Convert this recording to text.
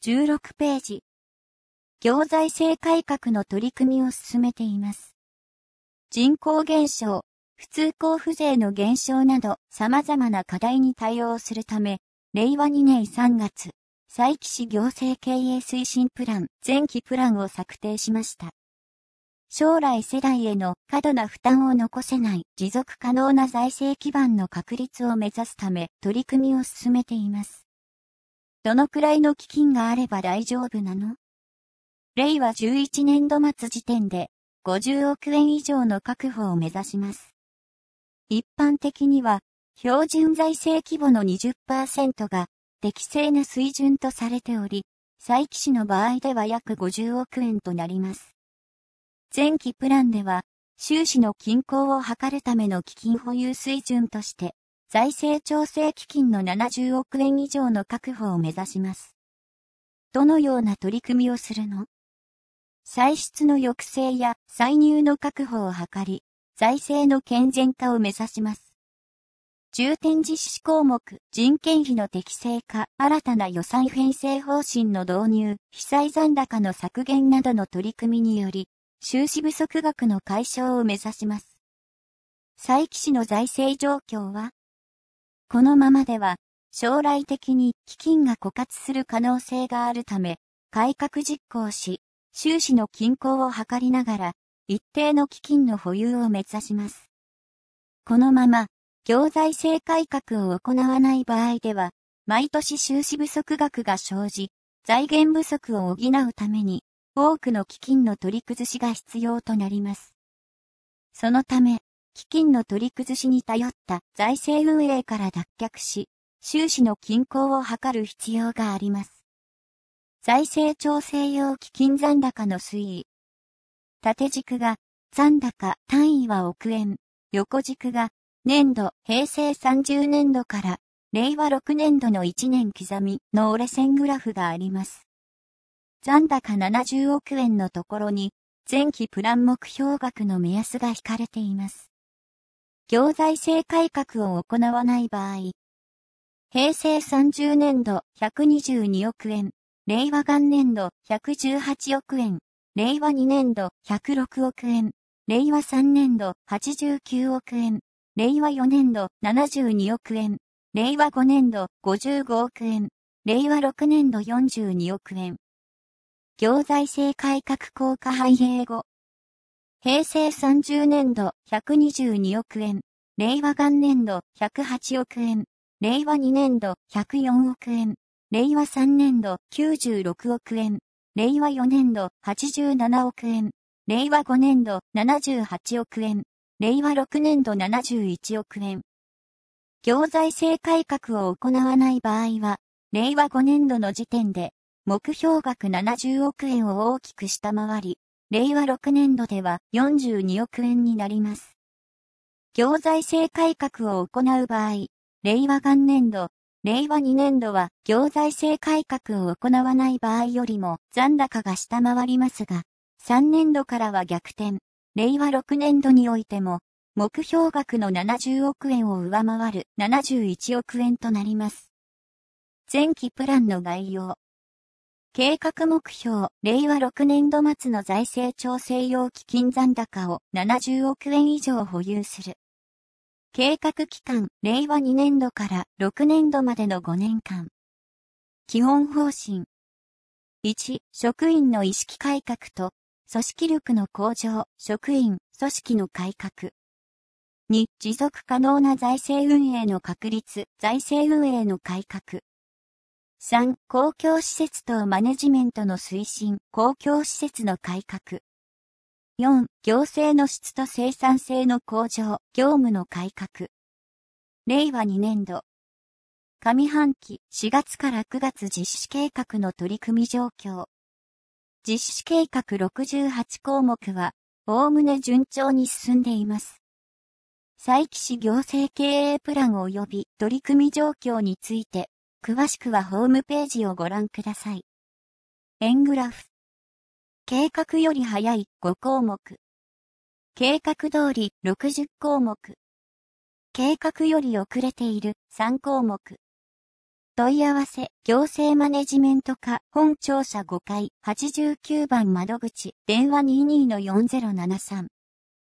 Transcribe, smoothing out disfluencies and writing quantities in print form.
16ページ。行財政改革の取り組みを進めています。人口減少、普通交付税の減少など様々な課題に対応するため、令和2年3月、佐伯市行政経営推進プラン前期プランを策定しました。将来世代への過度な負担を残せない持続可能な財政基盤の確立を目指すため取り組みを進めています。どのくらいの基金があれば大丈夫なの？令和11年度末時点で50億円以上の確保を目指します。一般的には標準財政規模の 20% が適正な水準とされており、佐伯市の場合では約50億円となります。前期プランでは収支の均衡を図るための基金保有水準として財政調整基金の70億円以上の確保を目指します。どのような取り組みをするの？歳出の抑制や歳入の確保を図り、財政の健全化を目指します。重点実施項目、人件費の適正化、新たな予算編成方針の導入、負債残高の削減などの取り組みにより、収支不足額の解消を目指します。佐伯市の財政状況は？このままでは、将来的に基金が枯渇する可能性があるため、改革実行し、収支の均衡を図りながら、一定の基金の保有を目指します。このまま、行財政改革を行わない場合では、毎年収支不足額が生じ、財源不足を補うために、多くの基金の取り崩しが必要となります。そのため、基金の取り崩しに頼った財政運営から脱却し、収支の均衡を図る必要があります。財政調整用基金残高の推移。縦軸が残高単位は億円、横軸が年度平成30年度から令和6年度の1年刻みの折れ線グラフがあります。残高70億円のところに前期プラン目標額の目安が引かれています。行財政改革を行わない場合、平成30年度122億円、令和元年度118億円、令和2年度106億円、令和3年度89億円、令和4年度72億円、令和5年度55億円、令和6年度42億円。行財政改革効果反映後。平成30年度122億円、令和元年度108億円、令和2年度104億円、令和3年度96億円、令和4年度87億円、令和5年度78億円、令和6年度71億円。行財政改革を行わない場合は、令和5年度の時点で、目標額70億円を大きく下回り、令和6年度では42億円になります。行財政改革を行う場合、令和元年度、令和2年度は行財政改革を行わない場合よりも残高が下回りますが、3年度からは逆転、令和6年度においても、目標額の70億円を上回る71億円となります。前期プランの概要。計画目標、令和6年度末の財政調整用基金残高を70億円以上保有する。計画期間、令和2年度から6年度までの5年間。基本方針。1、職員の意識改革と、組織力の向上、職員、組織の改革。2、持続可能な財政運営の確立、財政運営の改革。3、公共施設等マネジメントの推進、公共施設の改革。4、行政の質と生産性の向上、業務の改革。令和2年度。上半期4月から9月実施計画の取り組み状況。実施計画68項目は、おおむね順調に進んでいます。佐伯市行政経営プラン及び取り組み状況について、詳しくはホームページをご覧ください。円グラフ。計画より早い5項目。計画通り60項目。計画より遅れている3項目。 問い合わせ、行政マネジメント課、本庁舎5階、89番窓口、電話22-4073。